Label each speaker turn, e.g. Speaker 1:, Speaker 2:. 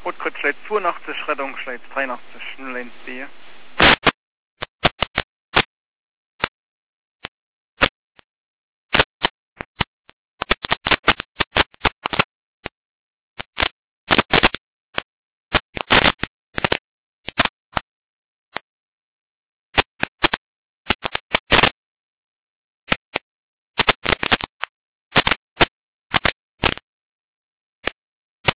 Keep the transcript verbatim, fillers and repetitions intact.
Speaker 1: Rotkreuz schlägt zweiundachtzig, Rettung schlägt dreiundachtzig, null eins B.